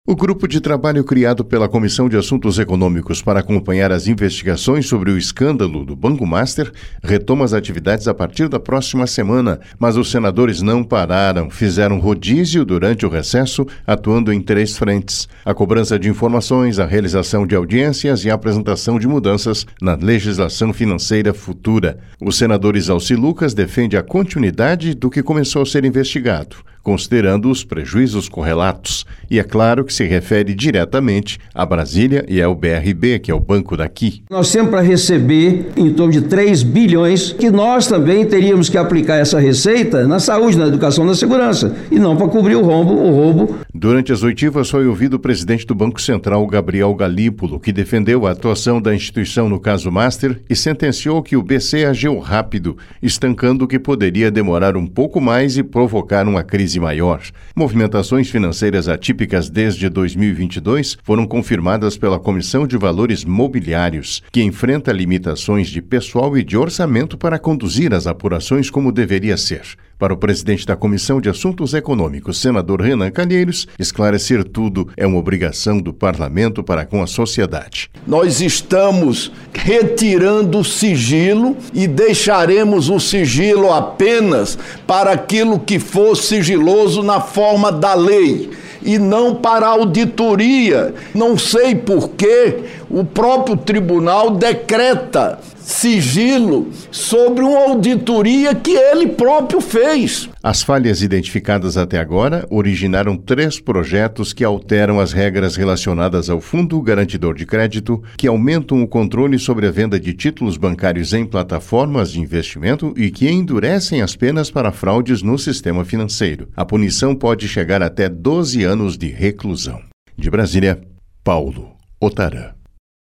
O grupo de trabalho criado pela Comissão de Assuntos Econômicos para acompanhar as investigações sobre o escândalo do Banco Master retoma as atividades a partir da próxima semana, mas os senadores não pararam, fizeram rodízio durante o recesso, atuando em 3 frentes: a cobrança de informações, a realização de audiências e a apresentação de mudanças na legislação financeira futura. O senador Isalci Lucas defende a continuidade do que começou a ser investigado, considerando os prejuízos correlatos, e é claro que se refere diretamente a Brasília e ao BRB, que é o banco daqui. Nós temos para receber em torno de 3 bilhões, que nós também teríamos que aplicar essa receita na saúde, na educação, na segurança, e não para cobrir o roubo. Durante as oitivas foi ouvido o presidente do Banco Central, Gabriel Galípolo, que defendeu a atuação da instituição no caso Master e sentenciou que o BC agiu rápido, estancando o que poderia demorar um pouco mais e provocar uma crise maior. Movimentações financeiras atípicas desde 2022 foram confirmadas pela Comissão de Valores Mobiliários, que enfrenta limitações de pessoal e de orçamento para conduzir as apurações como deveria ser. Para o presidente da Comissão de Assuntos Econômicos, senador Renan Calheiros, esclarecer tudo é uma obrigação do parlamento para com a sociedade. Nós estamos retirando o sigilo e deixaremos o sigilo apenas para aquilo que for sigiloso na forma da lei e não para a auditoria. Não sei por que o próprio tribunal decreta sigilo sobre uma auditoria que ele próprio fez. As falhas identificadas até agora originaram 3 projetos que alteram as regras relacionadas ao Fundo Garantidor de Crédito, que aumentam o controle sobre a venda de títulos bancários em plataformas de investimento e que endurecem as penas para fraudes no sistema financeiro. A punição pode chegar até 12 anos de reclusão. De Brasília, Paulo Otarã.